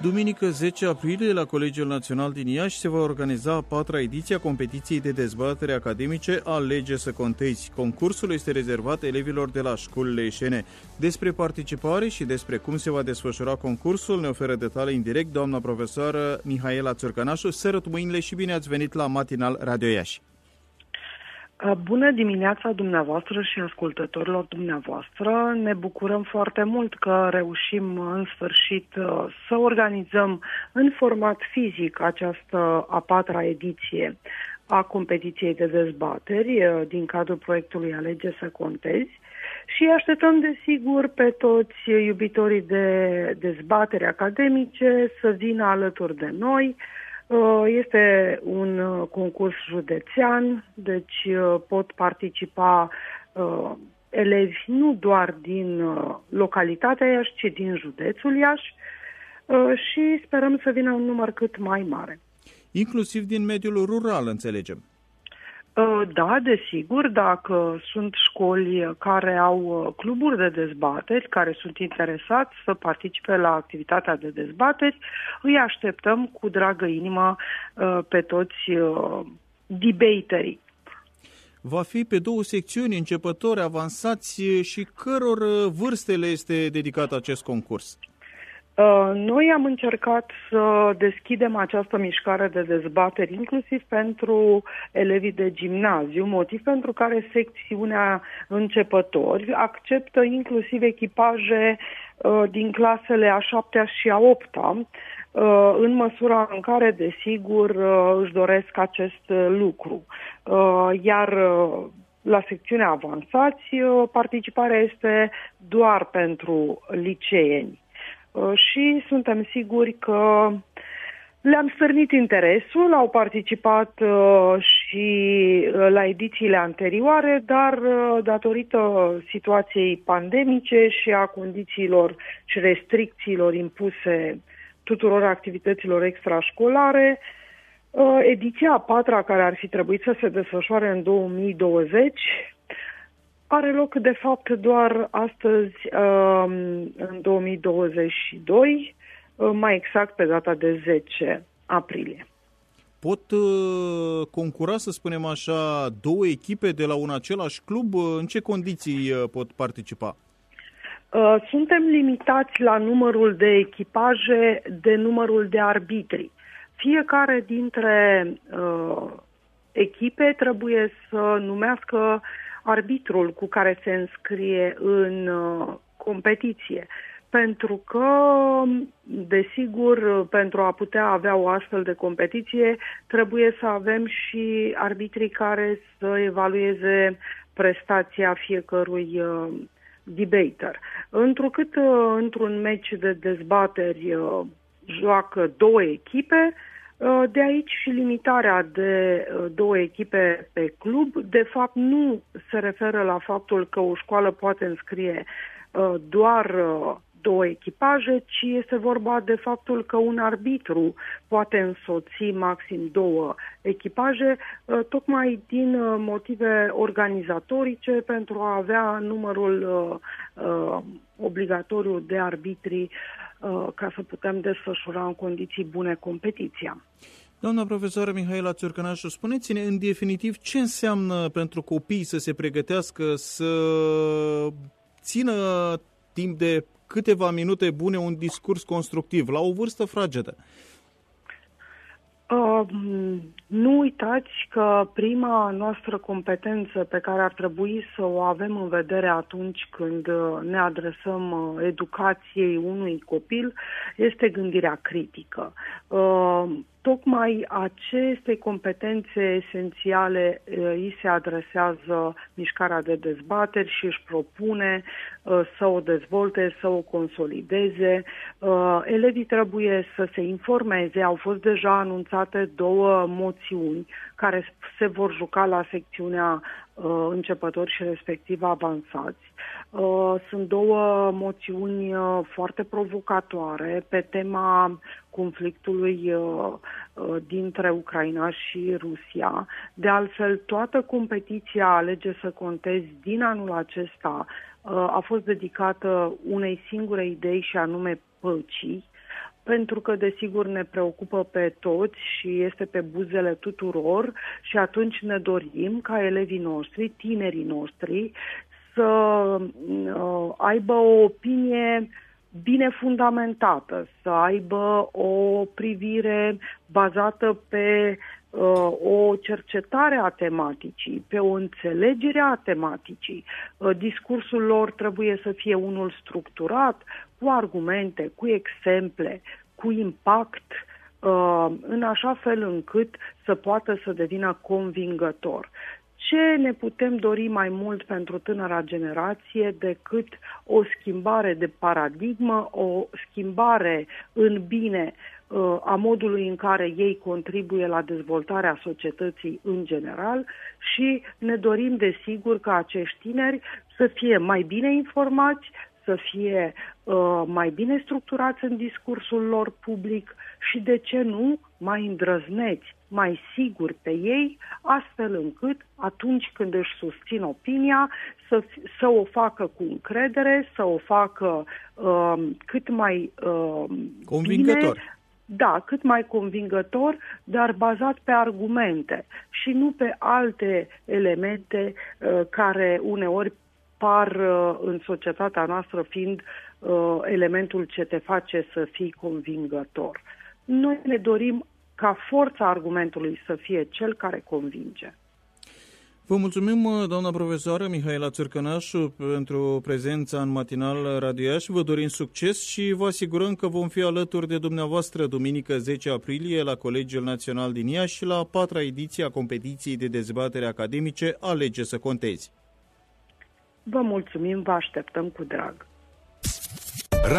Duminică 10 aprilie, la Colegiul Național din Iași, se va organiza a 4-a ediție a competiției de dezbatere academice Alege să contezi. Concursul este rezervat elevilor de la școlile ieșene. Despre participare și despre cum se va desfășura concursul ne oferă detalii în direct doamna profesoară Mihaela Țurcănașu. Sărut mâinile și bine ați venit la Matinal Radio Iași! Bună dimineața dumneavoastră și ascultătorilor dumneavoastră. Ne bucurăm foarte mult că reușim în sfârșit să organizăm în format fizic această a 4-a ediție a competiției de dezbateri din cadrul proiectului Alege să contezi și așteptăm desigur pe toți iubitorii de dezbateri academice să vină alături de noi. Este un concurs județean, deci pot participa elevi nu doar din localitatea Iași, ci din județul Iași și sperăm să vină un număr cât mai mare. Inclusiv din mediul rural, înțelegem. Da, desigur, dacă sunt școli care au cluburi de dezbateri, care sunt interesați să participe la activitatea de dezbateri, îi așteptăm cu dragă inimă pe toți debaterii. Va fi pe 2 secțiuni, începători, avansați, și căror vârste le este dedicat acest concurs? Noi am încercat să deschidem această mișcare de dezbateri inclusiv pentru elevii de gimnaziu, motiv pentru care secțiunea începători acceptă inclusiv echipaje din clasele a 7-a și a 8-a, în măsura în care, desigur, își doresc acest lucru. Iar la secțiunea avansați, participarea este doar pentru liceeni. Și suntem siguri că le-am stârnit interesul, au participat și la edițiile anterioare, dar datorită situației pandemice și a condițiilor și restricțiilor impuse tuturor activităților extrașcolare, ediția a 4-a, care ar fi trebuit să se desfășoare în 2020, are loc, de fapt, doar astăzi, în 2022, mai exact pe data de 10 aprilie. Pot concura, să spunem așa, 2 echipe de la un același club? În ce condiții pot participa? Suntem limitați la numărul de echipaje, de numărul de arbitri. Fiecare dintre echipe trebuie să numească arbitrul cu care se înscrie în competiție. Pentru că, desigur, pentru a putea avea o astfel de competiție, trebuie să avem și arbitrii care să evalueze prestația fiecărui debater. Întrucât într-un meci de dezbateri joacă 2 echipe, de aici și limitarea de 2 echipe pe club. De fapt, nu se referă la faptul că o școală poate înscrie doar 2 echipaje, ci este vorba de faptul că un arbitru poate însoți maxim 2 echipaje, tocmai din motive organizatorice, pentru a avea numărul obligatoriu de arbitri ca să putem desfășura în condiții bune competiția. Doamna profesoară Mihaela Țurcănașu, spuneți-ne în definitiv ce înseamnă pentru copii să se pregătească, să țină timp de câteva minute bune un discurs constructiv la o vârstă fragedă. Nu uitați că prima noastră competență pe care ar trebui să o avem în vedere atunci când ne adresăm educației unui copil este gândirea critică. Tocmai aceste competențe esențiale îi se adresează mișcarea de dezbateri și își propune să o dezvolte, să o consolideze. Elevii trebuie să se informeze. Au fost deja anunțate 2 moțiuni care se vor juca la secțiunea începători și respectiv avansați. Sunt 2 moțiuni foarte provocatoare pe tema conflictului dintre Ucraina și Rusia. De altfel, toată competiția Alege să contezi din anul acesta a fost dedicată unei singure idei și anume păcii. pentru că, desigur, ne preocupă pe toți și este pe buzele tuturor și atunci ne dorim ca elevii noștri, tinerii noștri, să aibă o opinie bine fundamentată, să aibă o privire bazată pe o cercetare a tematicii, pe o înțelegere a tematicii. Discursul lor trebuie să fie unul structurat, cu argumente, cu exemple, cu impact, în așa fel încât să poată să devină convingător. Ce ne putem dori mai mult pentru tânăra generație decât o schimbare de paradigmă, o schimbare în bine a modului în care ei contribuie la dezvoltarea societății în general și ne dorim, desigur, ca acești tineri să fie mai bine informați, să fie mai bine structurați în discursul lor public și, de ce nu, mai îndrăzneți, mai siguri pe ei, astfel încât atunci când își susțin opinia să o facă cu încredere, să o facă cât mai convingător. Bine, da, cât mai convingător, dar bazat pe argumente și nu pe alte elemente care uneori par în societatea noastră fiind elementul ce te face să fii convingător. Noi ne dorim ca forța argumentului să fie cel care convinge. Vă mulțumim, doamna profesoară Mihaela Țurcănașu, pentru prezența în matinal Radio Iași. Vă dorim succes și vă asigurăm că vom fi alături de dumneavoastră duminică 10 aprilie la Colegiul Național din Iași la 4-a ediție a competiției de dezbatere academice Alege să contezi. Vă mulțumim, vă așteptăm cu drag.